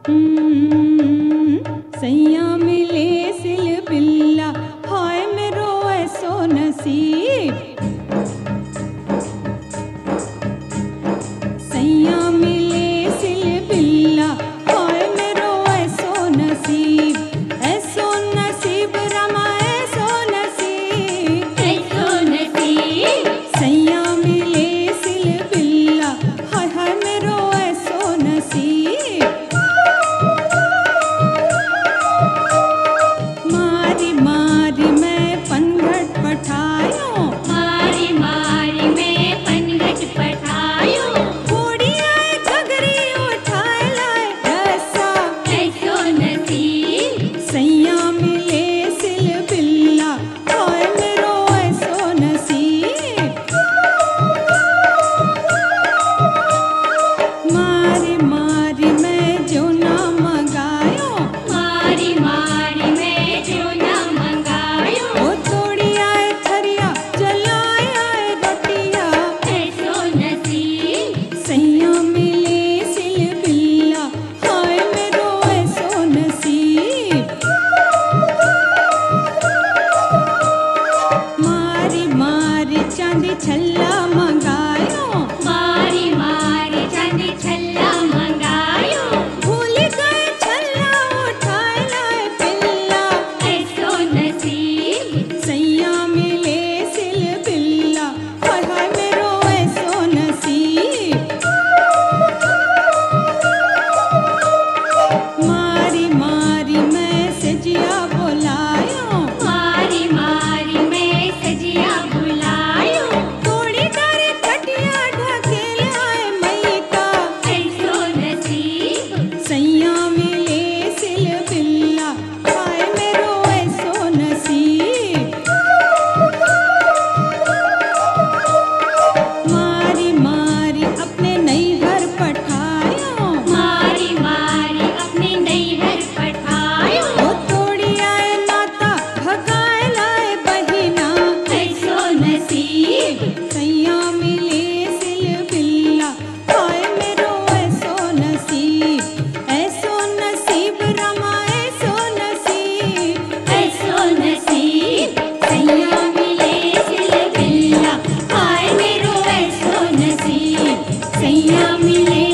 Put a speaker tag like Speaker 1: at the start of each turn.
Speaker 1: सैया मिले सिल बिल्ला, हाय मेरो ऐसो नसीब। सैया मिले सिल बिल्ला, हाय मेरो ऐसो नसीब। ऐसो नसीब रमा ऐसो नसीब,
Speaker 2: ऐसो नसीब।
Speaker 1: सैया मिले सिल बिल्ला, हाय हाय मेरो ऐसो नसीब। मारी मारी मैं पनघट पठायो,
Speaker 2: मारी मारी मैं पनघट पठायो।
Speaker 1: घोड़ी आए घगरी उठाए लाए रसा।
Speaker 2: ऐसो नसीब।
Speaker 1: सैया मिले सिल बिल्ला, हाय मेरो ऐसो नसीब। मारी मारी मैं जो ना मंगायो,
Speaker 2: मारी मारी मैं जो ना मंगायो।
Speaker 1: वो तोड़ी आए थरिया जलाए आए रोटिया।
Speaker 2: ऐसो नसीब।
Speaker 1: सैया मिले सिल बिल्ला, हाय मेरो ऐसो नसीब। मारी मारी चांदी छल्ला मंगायो,
Speaker 2: मारी मारी चांदी छल्ला मंगायो।
Speaker 1: भूल गए छल्ला उठाए लाए पिल्ला।
Speaker 2: ऐसो नसीब।
Speaker 1: सैया मिले सिल बिल्ला, हाय हाय मेरो ऐसो नसीब। मारी मारी मैं सजिया बुलायो,
Speaker 2: मारी मारी मैं सजिया बुलायो।
Speaker 1: थोड़ी तारे खटिया ढकेल आए मैका।
Speaker 2: ऐसो नसीब।
Speaker 1: सैया मिले सिल बिल्ला, हाय मेरो ऐसो नसीब। मारी मारी अपने नैहर पठायो,
Speaker 2: मारी मारी अपने नैहर पठायो।
Speaker 1: वो तोड़ी आए नाता भगाए लाए बहिना।
Speaker 2: ऐसो नसीब।
Speaker 1: सैया मिले सिल बिल्ला, हाय मेरो ऐसो नसीब। ऐसो नसीब रमा ऐसो नसीब,
Speaker 2: ऐसो नसीब। सैया मिले सिल बिल्ला, हाय मेरो ऐसो नसीब। सैया मिले